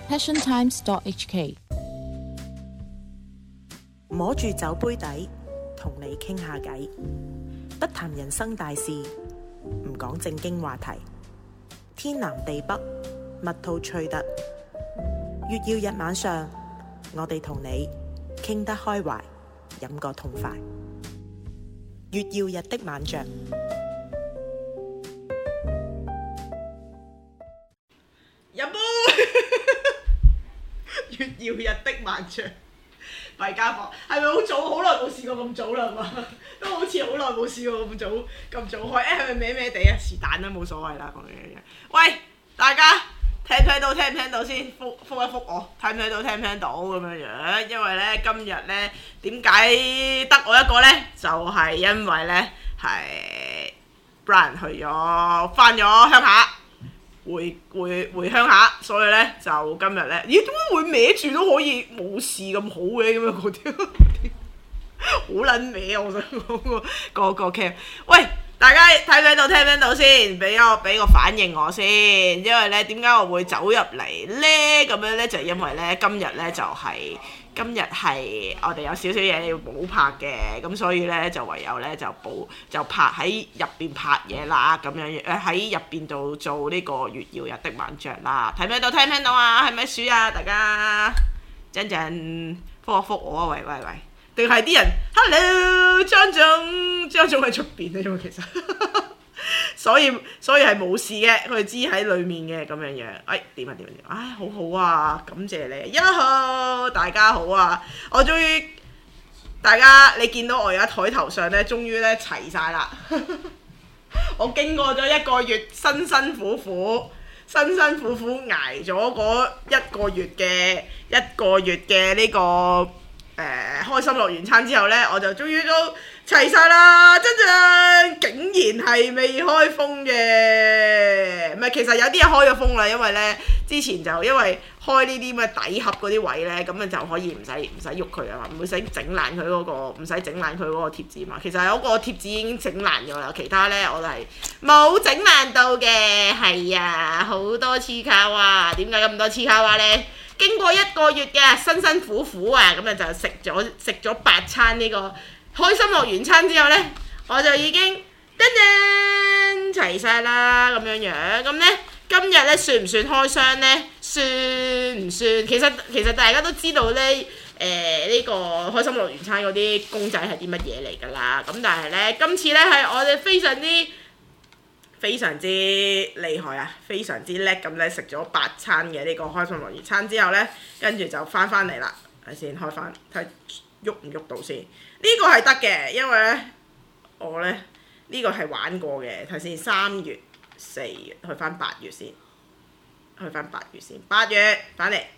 passiontimes.hk 摸住酒杯底，同你傾下偈，不談人生大事，唔講正經話題，天南地北，蜜吐趣特。月曜日晚上，我哋同你傾得開懷，飲個痛快。月曜日的晚酌， 飲杯月曜日的晚酌，弊家伙係咪好早？好耐冇試過咁早啦嘛，都好似好耐冇試過咁早開。係咪歪歪地啊？是但啦，冇所謂啦，講呢樣嘢。喂，大家聽唔聽到先？覆一覆我，睇唔睇到？聽唔聽到咁樣樣？因為咧今日咧點解得我一個咧？就係因為咧係 Brian 翻咗鄉下。回鄉下，所以咧就今日咧，咦點解會歪住都可以冇事咁好嘅咁樣嗰啲，好撚歪啊！我想講個 cam， 喂大家睇唔睇到聽唔聽到先？俾個反應我先，因為咧點解我會走入嚟咧？咁樣咧就係因為咧今日係我哋有少少嘢要補拍嘅，咁所以咧就唯有咧就拍喺入邊拍嘢啦，咁樣喺入邊度做呢個月曜日的晚酌啦。睇唔睇到？聽唔聽到啊？係咪鼠啊？大家陣覆我啊！喂，定係啲人 Hello 張總喺出邊啊？因為其實所以係冇事嘅，佢知喺裡面嘅咁樣樣。點啊！好好啊，感謝你，Hello 大家好啊！我終於你見到我而家台頭上咧，終於咧齊晒啦！我經過咗一個月辛辛苦苦捱咗嗰一個月嘅呢個開心樂園餐之後咧，我就終於都齊晒啦！竟然係未開封嘅，唔係其實有啲嘢開咗封啦，因為咧之前就因為開呢啲咁嘅底盒嗰啲位咧，咁就可以唔使喐佢啊嘛，唔使整爛佢嗰個貼紙嘛。其實有個貼紙已經整爛咗啦，其他咧我都係冇整爛到嘅。係啊，好多黐卡哇！點解咁多黐卡哇咧？經過一個月嘅辛苦啊，咁就食咗8餐呢個開心樂園餐之後呢，我就已經齊晒啦咁樣樣。咁呢，今日呢算唔算開箱呢？算唔算？其實大家都知道呢，呢個開心樂園餐嗰啲公仔係啲乜嘢嚟㗎啦。咁但係呢，今次呢係我哋非常之厲害啊！非常之叻咁咧，食咗8餐嘅呢個開心樂園餐之後呢，跟住就翻嚟啦。睇先開翻睇喐唔喐到先。呢個係得嘅，因為呢，我呢，呢個係玩過嘅。睇先3月、4月去翻8月先，8月翻嚟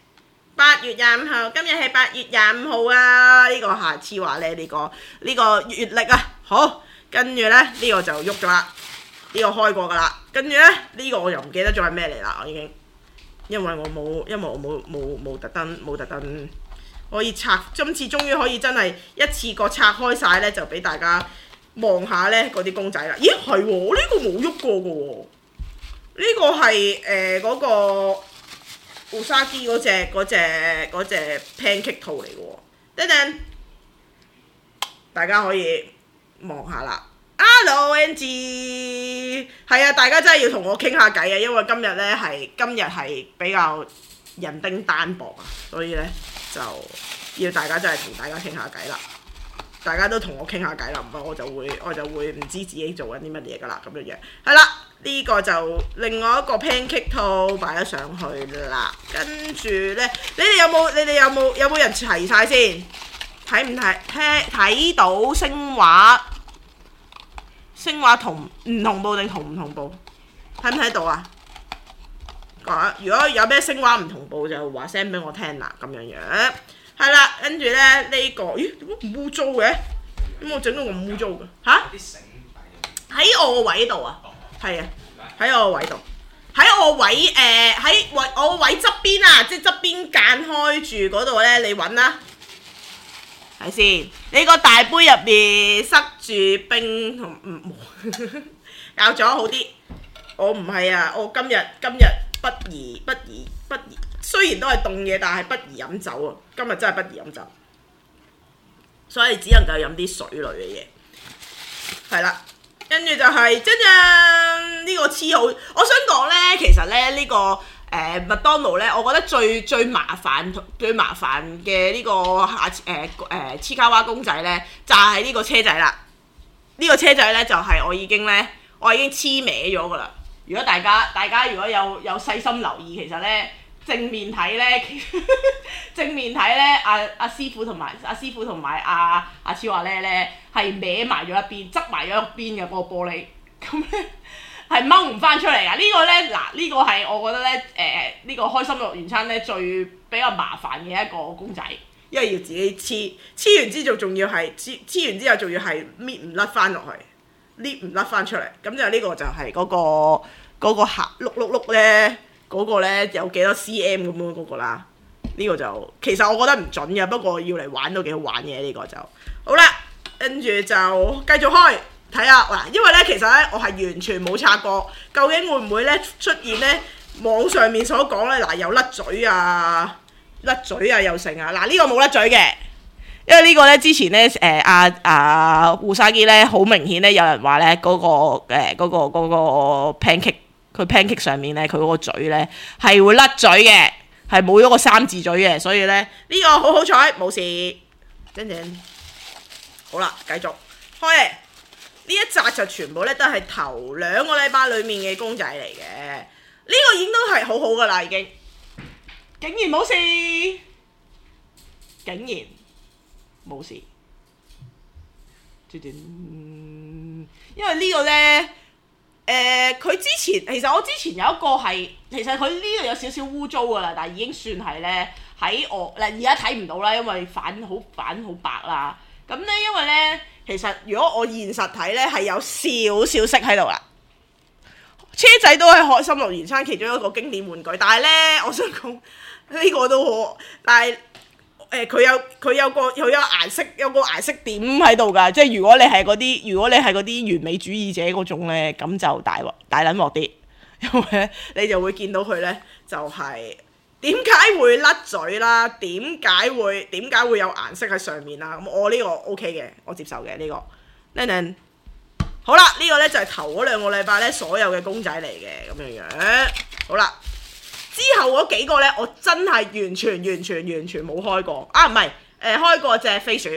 8月25號，今日係8月25號啊！呢個下次話呢，呢個月曆啊，好，跟住呢，呢個就喐咗啦。呢個開過㗎啦，跟住咧呢個我又唔記得咗係咩嚟啦，我已經，因為我冇特登可以拆，今次終於可以真係一次過拆開晒咧，就俾大家望下咧嗰啲公仔啦。咦係喎，呢個冇喐過㗎喎，呢個係嗰個烏沙基嗰隻 pancake 套嚟㗎喎，等陣大家可以望下啦。Hello Angie， 係啊，大家真係要同我傾下偈啊，因為今日係比較人丁單薄啊，所以咧就要大家真係同大家傾下偈啦。大家都同我傾下偈啦，唔係我就會唔知自己做緊啲乜嘢㗎啦，咁樣樣。係啦，呢個就另外一個 pancake 套擺咗上去啦。跟住咧，你哋有冇人齊晒先？睇到聲畫同唔同步定同唔同步？睇唔睇到啊？如果有咩聲畫唔同步就話聲俾我聽啦，咁樣樣。係啦，跟住咧呢個，咦點解咁污糟嘅？點解我整到咁污糟嘅？嚇？喺我個位度啊，係啊，喺我個位度，喺我位側邊啊，即係側邊間開住嗰度咧，你揾啦。睇先，你個大杯入邊塞住冰同咬咗好啲。我唔係啊，我今日不宜雖然都係凍嘢，但係不宜飲酒啊！今日真係不宜飲酒，所以只能夠飲啲水類嘅嘢。係啦，跟住就係真正呢個黐好。我想講咧，其實咧呢個麥當勞咧，我覺得最麻煩嘅呢個黐卡哇公仔咧，就係呢個車仔啦。呢個車仔咧就係我已經黐歪咗噶啦。如果大家如果有細心留意，其實咧正面睇咧，阿師傅同埋阿超話咧係歪埋咗一邊，側埋咗一邊嘅嗰個玻璃，咁咧係掹唔翻出嚟噶。呢個咧嗱，呢個係我覺得咧呢個開心樂園餐咧最比較麻煩嘅一個公仔，因為要自己黐完之後仲要係黐完之後仲要係搣唔甩翻落去，搣唔甩翻出嚟，咁就呢個就係嗰個盒碌咧，嗰個咧有幾多 cm 咁樣嗰個啦。呢個就其實我覺得唔準嘅，不過要嚟玩都幾好玩嘅。呢個就好啦，跟住就繼續開睇下嗱，因為咧其實咧我係完全冇拆過，究竟會唔會咧出現咧網上面所講咧嗱有甩嘴啊又成啊嗱，呢個冇甩嘴嘅。因為呢個咧之前咧胡沙基咧好明顯咧有人話咧嗰個 pancake 佢 pancake 上面咧佢嗰個嘴咧係會甩嘴嘅，係冇咗個3字嘴嘅，所以咧呢個好彩冇事，真正好啦，繼續開嚟。呢一紮就全部咧都係頭2個禮拜裡面嘅公仔嚟嘅，呢個已經都係好好噶啦，已經竟然冇事，竟然冇事，因為呢個呢，佢之前其實我之前有一個係，其實佢呢個有少少污糟噶啦，但係已經算係呢，喺我嗱而家睇唔到啦，因為反好白啦。咁呢，因為呢，其實如果我現實睇呢，係有少少色喺度啦。車仔都係開心樂園餐其中一個經典玩具，但係呢，我想講呢個都好，但係。佢有個顏色有個顏色點喺度㗎，即係如果你係嗰啲完美主義者嗰種咧，咁就大撚鑊啲，因為咧你就會見到佢咧就係點解會甩嘴啦，點解會有顏色喺上面啦，咁我呢個 OK 嘅，我接受嘅呢個。好啦，呢個咧就係頭嗰2個禮拜咧所有嘅公仔嚟嘅咁樣，好啦。之後嗰幾個呢，我真係完全冇開過啊！唔係開過隻飛鼠，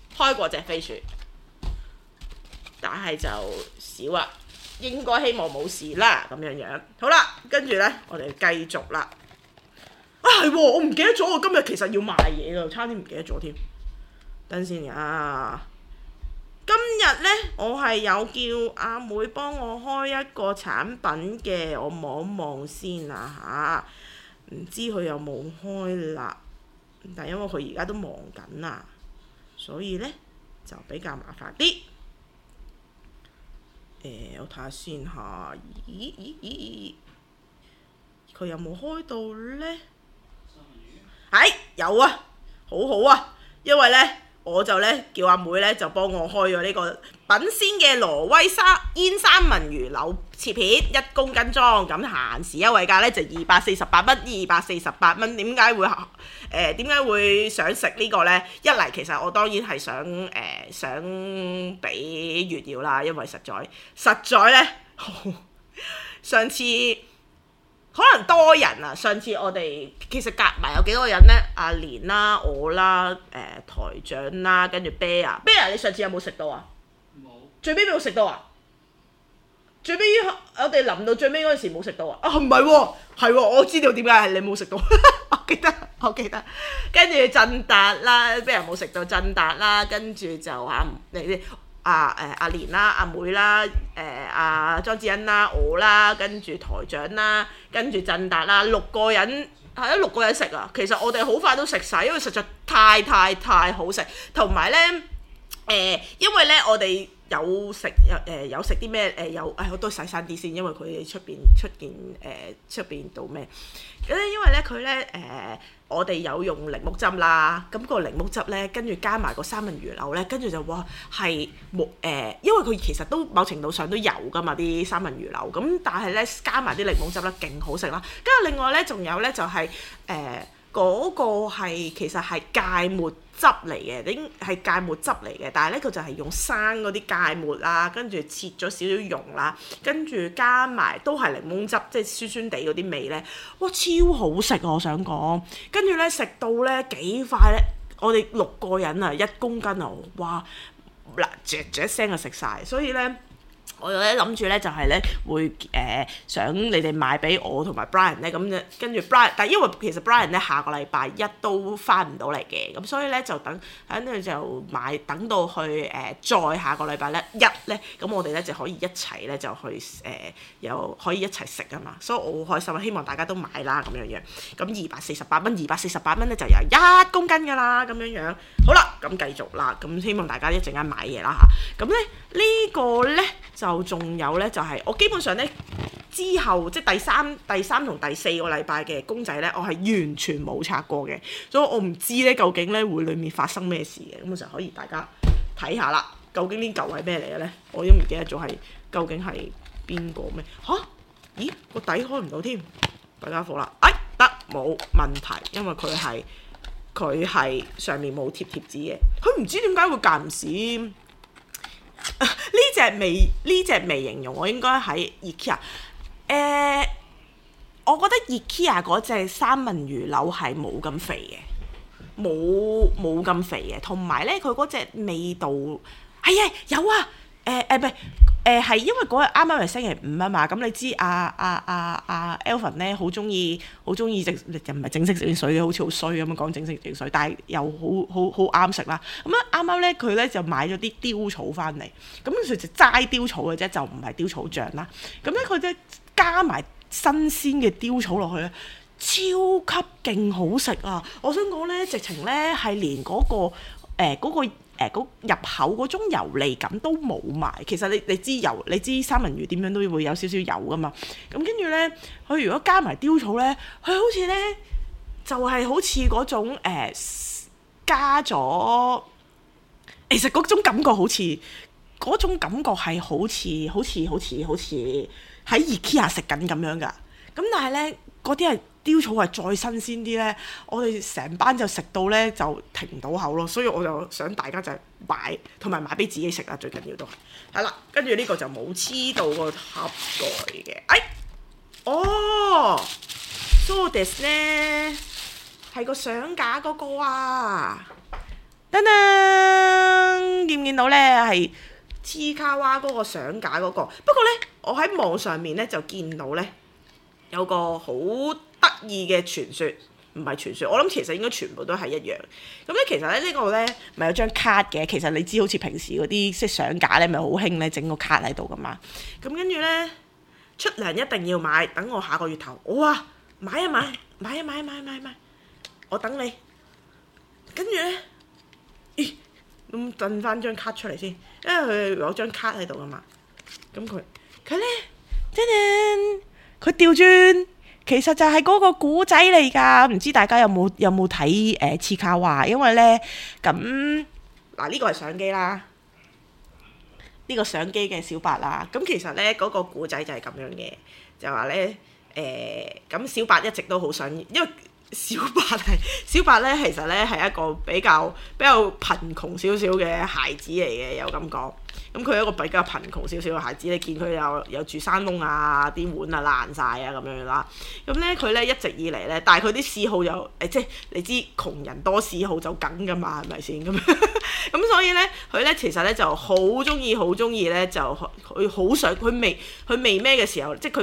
但係就少啦，應該希望冇事啦咁樣。好啦，跟住呢，我哋繼續啦。啊係喎，我唔記得咗，我今日其實要賣嘢㗎，差啲唔記得咗添。等先啊！今日呢，我係有叫阿妹幫我開一個產品嘅，我望一望先啊嚇，唔知佢有冇開啦？但因為佢而家都忙緊啊，所以呢就比較麻煩啲。我睇下先嚇，咦，佢有冇開到呢？係有啊，好好啊，因為呢。我就咧叫阿妹咧就幫我開咗呢個品鮮嘅挪威煙三文魚柳切片1公斤裝，咁限時優惠價咧就248蚊。點解會想食呢個呢？一嚟其實我當然係想俾月曜啦，因為實在呢，上次。可能多人啊！上次我哋其實夾埋有幾多人呢？阿蓮啦、我啦、台長啦，跟住啤牙，你上次有冇食到啊？冇。最尾冇食到啊？最尾我哋臨到最尾嗰陣時冇食到啊！啊唔係喎，係喎，我知道點解係你冇食到，我記得。跟住振達啦，啤牙冇食到振達啦，跟住就阿蓮啦、阿妹啦、阿莊子欣啦、我啦，跟住台長啦，跟住振達啦，6個人6個人食啊！其實我哋好快都食晒，因為實在太好食，同埋呢，因為呢我哋有食啲咩我都洗衫啲先，因為佢哋出邊到咩？咁咧因為呢佢呢我哋有用檸檬汁啦，咁個檸檬汁咧，跟住加埋個三文魚柳咧，跟住就哇係冇因為佢其實都某程度上都有噶嘛啲三文魚柳，咁但係咧加埋啲檸檬汁咧勁好食啦。跟住另外咧仲有咧就係嗰個係其實係芥末汁嚟嘅，係芥末汁嚟嘅，但係咧佢就係用生嗰啲芥末啦，跟住切咗少少蓉啦，跟住加埋都係檸檬汁，即係酸酸地嗰啲味咧，哇超好食啊！我想講，跟住咧食到咧幾快咧，我哋6個人啊1公斤啊，哇嗱嚼一聲就食晒，所以咧。我咧諗住咧就係咧會想你哋買俾我同埋 Brian 咧，咁跟住 Brian， 但係因為其實 Brian 咧下個禮拜一都翻唔到嚟嘅，咁所以咧就等住就買，等到去再下個禮拜咧咧，咁我哋咧就可以一齊咧就去又可以一齊食啊嘛，所以我好開心啊！希望大家都買啦咁樣樣，咁248蚊咧就有1公斤㗎啦咁樣樣。好啦，咁繼續啦，咁希望大家一陣間買嘢啦嚇。咁咧呢個咧就仲有咧就係我基本上咧之後即係第三同第4個禮拜嘅公仔咧，我係完全冇拆過嘅，所以我唔知咧究竟咧會裡面發生咩事嘅，咁我就可以大家睇下啦。究竟呢嚿係咩嚟嘅咧？我都唔記得咗係究竟係邊個咩嚇？咦個底開唔到添，大家好啦，得冇問題，因為佢係上面冇貼紙嘅，佢唔知點解會間唔時。呢隻未形容，我應該喺 IKEA。我覺得 IKEA 嗰隻三文魚柳係冇咁肥嘅，冇咁肥嘅，同埋咧佢嗰隻味道係啊有啊，唔係係因為嗰日啱啱係星期五啊嘛，咁你知Alvin 咧好中意又唔係整色整水嘅，好似好衰咁樣講整色整水，但係又好啱食啦。咁啊啱啱咧佢咧就買咗啲貂草翻嚟，咁佢就齋貂草嘅啫，就唔係貂草醬啦。咁咧佢咧加埋新鮮嘅貂草落去咧，超級勁好食啊！我想講咧，直情咧係連嗰個入口嗰種油膩感都冇埋。其實你知三文魚點樣都會有少少油噶嘛。咁跟住咧，佢如果加埋貂草咧，佢好似咧就係好似嗰種加咗，其實嗰種感覺係好似喺 IKEA 食緊咁樣噶。咁但係咧嗰啲係貂草係再新鮮啲咧，我哋成班就食到咧就停唔到口咯，所以我就想大家就買，同埋買俾自己食啦，最緊要都係啦。跟住呢個就冇黐到個盒蓋嘅，そうです呢，係個相架嗰個啊，噔噔，見唔見到咧係黐卡哇嗰個相架嗰個？不過咧，我喺網上面咧就見到咧有個好得意嘅傳說，唔係傳說，我諗其實應該全部都係一樣。咁咧其實咧呢個咧咪有張卡嘅，其實你知好似平時嗰啲即係相架咧咪好興咧整個卡喺度噶嘛。咁跟住咧出糧一定要買，等我下個月頭，哇買，我等你。跟住咧，咁震翻張卡出嚟先，因為佢有張卡喺度噶嘛。咁佢咧，佢調轉。其實就係嗰個古仔嚟㗎，唔知大家有冇睇黐卡哇？因為咧咁嗱呢個係相機啦，呢個相機嘅小白啦。咁其實咧嗰個古仔就係咁樣嘅，就話咧咁小白一直都好想，因為小白咧其實咧係一個比較貧窮少少嘅孩子嚟嘅，有咁講。咁佢係一個比較貧窮少少嘅孩子，你見佢有住山窿啊，啲碗啊爛晒啊咁樣啦。咁咧佢咧一直以嚟咧，但係佢啲嗜好就即係你知窮人多嗜好就梗噶嘛，係咪先咁？咁所以咧佢咧其實咧就好中意咧，就佢好想佢未咩嘅時候，即係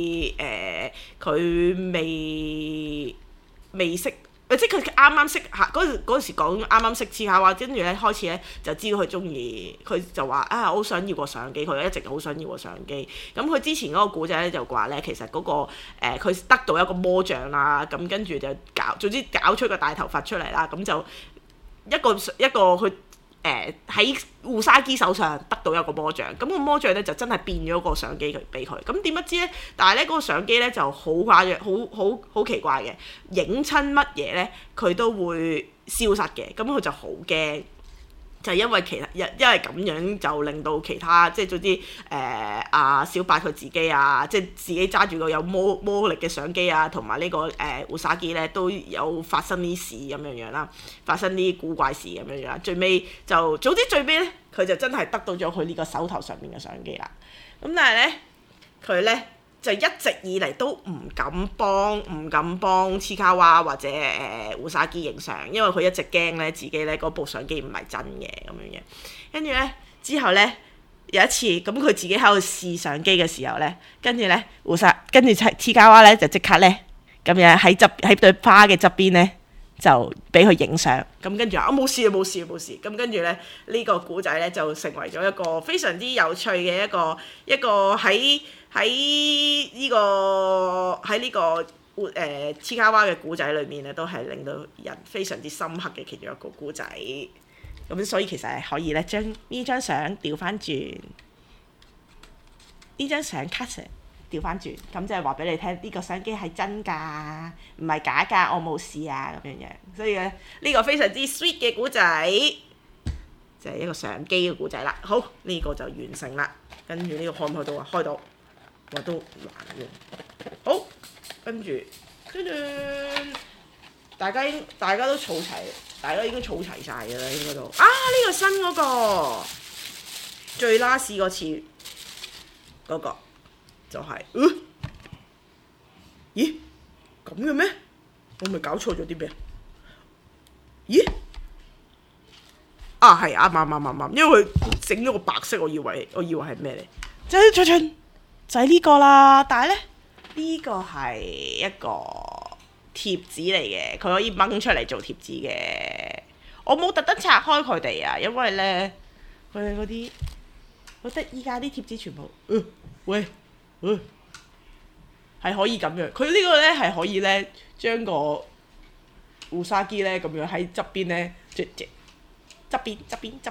佢未識。即係佢啱啱識嚇嗰時講啱啱識黐卡哇，跟住咧開始咧就知道佢中意，佢就話我好想要個相機，佢一直好想要個相機。咁佢之前嗰個古仔咧就話咧，其實嗰個佢得到一個魔像啦，咁跟住就總之搞出個大頭佛出嚟啦，咁就一個佢喺烏沙基手上得到一個魔杖，咁個魔杖咧就真係變咗個相機佢俾佢，咁點不知咧？但係咧嗰個相機咧就好誇張，好奇怪嘅，影親乜嘢咧佢都會消失嘅，咁佢就好驚。就係因為咁樣就令到其他即係總之小白佢自己啊，即係自己揸住個有魔力嘅相機啊，同埋呢個烏沙基咧都有發生啲事咁樣啦，發生啲古怪事咁樣啦。最尾就總之最尾咧，佢就真係得到咗佢呢個手頭上面嘅相機啦。咁但係咧，佢咧就一直以嚟都唔敢幫黐卡娃或者烏沙基影相，因為佢一直驚咧自己咧嗰部相機唔係真嘅咁樣嘅。跟住咧之後咧有一次，咁佢自己喺度試相機嘅時候咧，跟住黐卡娃咧就即刻咧咁樣喺對花嘅側邊咧就俾佢影相。咁跟住冇事。咁跟住咧呢個古仔咧就成為咗一個非常之有趣嘅一個喺呢個黐卡娃嘅古仔裏面咧，都係令到人非常之深刻嘅其中一個古仔。咁所以其實係可以咧將呢張相調翻轉，呢張相 cut 調翻轉，咁即係話俾你聽，呢個相機係真㗎，唔係假㗎，我冇事啊咁樣樣。所以咧呢個非常之 sweet 嘅古仔，就係一個相機嘅古仔啦。好，呢個就完成啦。跟住呢個開唔開到啊？開到。我都難用。好，跟住大家都儲齊，大家已經儲齊晒嘅啦，應該都。呢個新嗰個最 last 嗰次嗰個就係，咦咁嘅咩？我咪搞錯咗啲咩？咦？係啱，因為佢整咗個白色，我以為係咩嚟？就係呢個啦，但係咧呢個係一個貼紙嚟嘅，佢可以掹出嚟做貼紙嘅。我冇特登拆開佢哋啊，因為咧佢哋嗰啲，我覺得依家啲貼紙全部，係可以咁樣。佢呢個咧係可以咧將個烏沙基咧咁樣喺側邊咧，側邊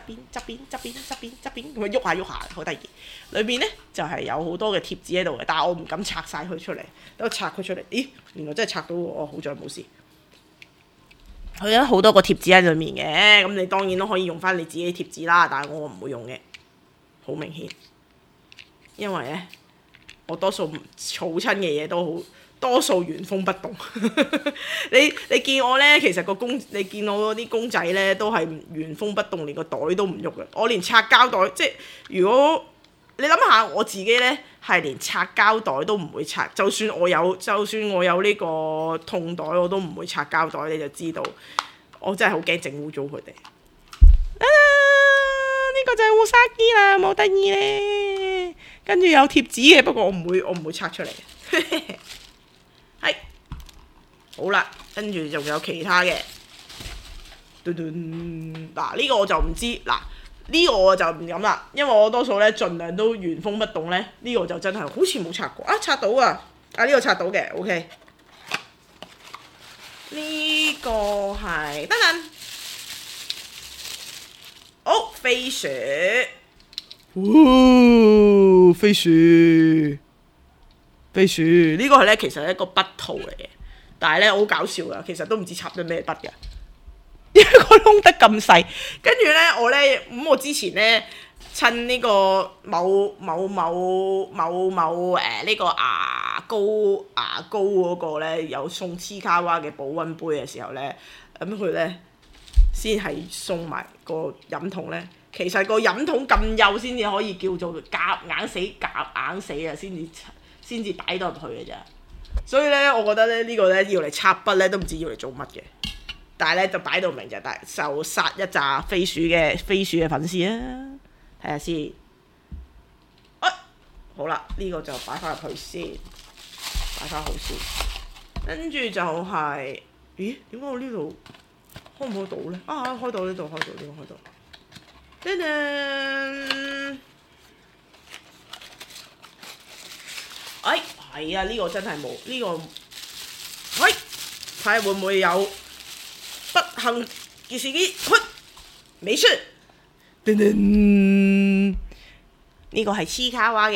咁樣喐下，好得意。裏面咧就係有好多嘅貼紙喺度嘅，但係我唔敢拆晒佢出嚟。等我拆佢出嚟，咦，原來真係拆到喎！好在冇事。佢有好多個貼紙喺裏面嘅，咁你當然都可以用翻你自己貼紙啦，但係我唔會用嘅，好明顯。因為咧，我多數儲親嘅嘢都好。多數原封不動。你見我咧，其實你見我嗰啲公仔咧都係原封不動，連個袋都唔喐嘅。我連拆膠袋，即係如果你諗下我自己咧，係連拆膠袋都唔會拆。就算我有呢個痛袋，我都唔會拆膠袋。你就知道我真係好驚整污糟佢哋。呢個就係烏沙基啦，冇得意咧。跟住有貼紙嘅，不過我唔會拆出嚟。係好啦，跟住仲有其他嘅。嗱呢個我就唔知，嗱呢個我就唔敢啦，因為我多數咧盡量都原封不動咧。呢個就真係好似冇拆過啊！拆到啊！呢個拆到嘅 ，OK。呢個係等，好飛鼠，飛鼠。呢個係咧，其實係一個筆套嚟嘅，但係咧好搞笑噶，其實都唔知插咗咩筆嘅，因為個窿得咁細。跟住咧，我之前咧趁呢個某呢個牙膏嗰個咧有送黐卡娃嘅保溫杯嘅時候咧，咁佢咧先係送埋個飲筒咧。其實個飲筒咁幼先至可以叫做夾硬死啊，先至擺到入去嘅咋。所以咧，我覺得咧呢個咧要嚟插筆咧都唔知要嚟做乜嘅。但係咧就擺到明就殺一紮飛鼠嘅粉絲啊！睇下先。好啦，呢個就擺翻入去先，擺翻好先。跟住就係，咦？點解我呢度開唔開到咧？開到呢度，開到。噔噔。係啊，呢個真係冇呢個。睇下會唔會有不幸嘅事件？沒事， 噔噔，呢個係黐卡哇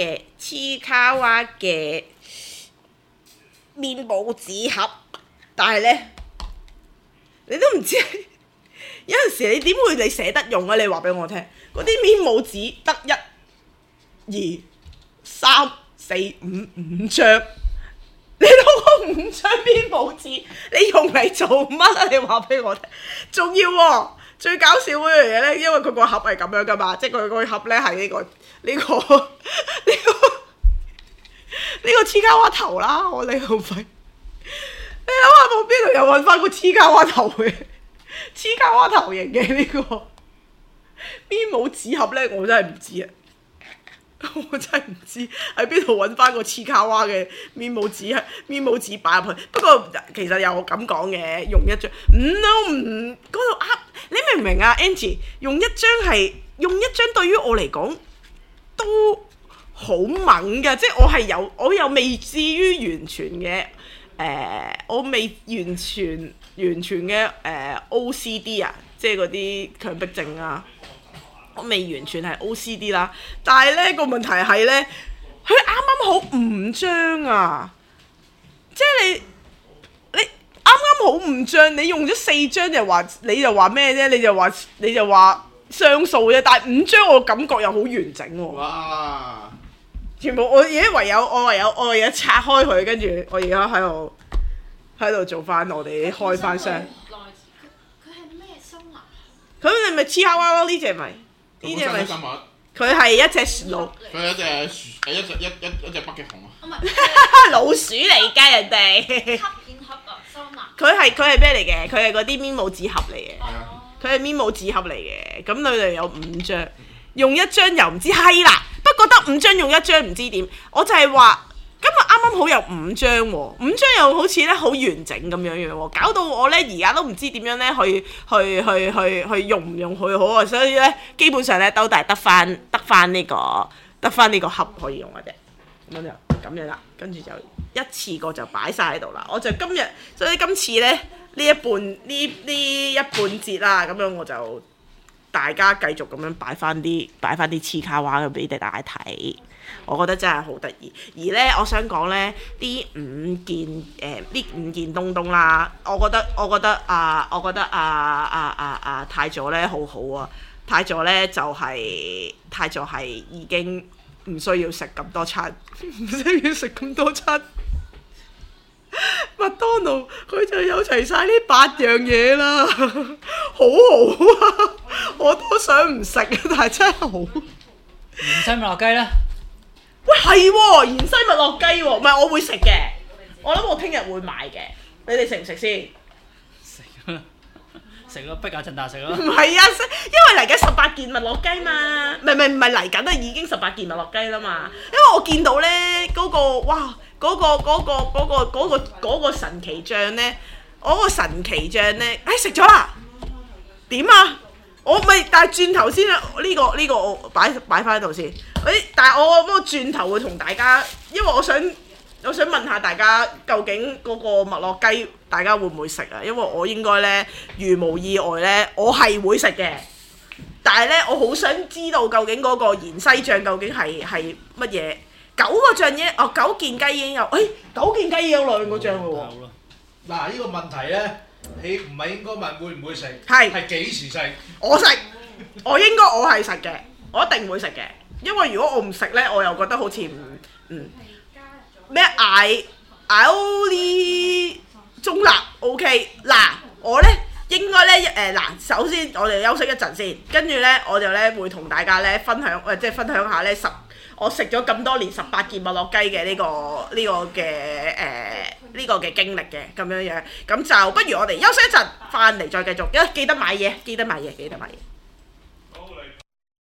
嘅面報紙盒，但係咧你都唔知。有陣時你點會你捨得用啊？你話俾我聽，嗰啲面報紙得1、2、3、4、5張，你攞嗰5張面報紙，你用嚟做乜啊？你話俾我聽，仲要喎，最搞笑嗰樣嘢咧，因為佢個盒係咁樣噶嘛，即係佢個盒咧係呢個黐卡哇頭啦，我哋好廢，你諗下我邊度又揾翻個黐卡哇頭嘅？黐卡哇頭型嘅呢個邊冇紙盒咧，我真係唔知啊！我真係唔知喺邊度揾翻個黐卡哇嘅面冇紙擺入去。不過其實又咁講嘅，用一張嗰度你明唔明啊 Angie？ 用一張對於我嚟講都好猛㗎，即係我又未至於完全嘅我未完全嘅OCD 啊，即係嗰啲強迫症啊，我未完全係 OCD 啦。但係咧個問題係咧，佢啱啱好5張啊，即係你啱啱好5張，你用咗4張你就話咩啫？你就話雙數啫，但係5張我感覺又好完整喎。 哇！ 全部我而家唯有拆開佢，跟住我而家喺度做翻我哋開翻箱。 佢係咩收納？ 佢咪黐卡哇咯？呢隻咪佢係一隻老， 佢係一隻北極熊啊！ 唔係老鼠嚟㗎人哋。 卡片盒啊，收納。 佢係咩嚟嘅？佢係嗰啲面報紙盒嚟嘅。佢係面報紙盒嚟嘅。咁裏邊有5張，用一張又唔知係啦。不過得5張用一張唔知點。我就係話今日啱啱好有5張喎，5張又好似咧好完整咁樣喎，搞到我咧而家都唔知點樣咧去用唔用佢好啊！所以咧基本上咧都係得翻呢個盒可以用嘅啫。咁樣啦，跟住就一次過就擺晒喺度啦。我就所以今次咧呢一半節啦，咁樣我就大家繼續咁樣擺翻啲黐卡哇嘅俾大家睇。我覺得真係好得意，而咧我想講咧呢5件東東啦，我覺得太佐咧好好啊，太佐咧就係已經唔需要食咁多餐，唔需要食咁多餐。麥當勞佢就有齊晒呢8樣嘢啦，好好啊！我都想唔食，但係真係好。 芫茜蜜樂雞咧？ 喂，係喎，芫茜蜜樂雞喎，唔係我會食嘅，我諗我聽日會買嘅，你哋食唔食先？ 食咯，逼阿陳達食咯。 唔係啊，因為嚟緊18件蜜樂雞嘛，唔係嚟緊啊，已經18件蜜樂雞啦嘛。因為我見到咧嗰個神奇醬咧，食咗啦，點啊？我咪，但係轉頭先啦，呢個我擺翻喺度先。但係我轉頭會同大家，因為我想問下大家，究竟嗰個蜜樂雞大家會唔會食啊？因為我應該咧，如無意外咧，我係會食嘅。但係咧，我好想知道究竟嗰個芫茜醬究竟係乜嘢？9個醬嘢，9件雞已經有，9件雞已經有2個醬咯喎。 嗱，呢個問題咧，你唔係應該問會唔會食， 係幾時食？ 我食，我係食嘅，我一定會食嘅。因為如果我唔食咧，我又覺得好似咩嗌中立 OK 嗱，我咧應該咧首先我哋休息一陣先，跟住咧我就咧會同大家咧分享下咧我食咗咁多年18件蜜樂雞嘅呢個嘅經歷嘅咁樣樣，咁就不如我哋休息一陣，翻嚟再繼續，記得買嘢。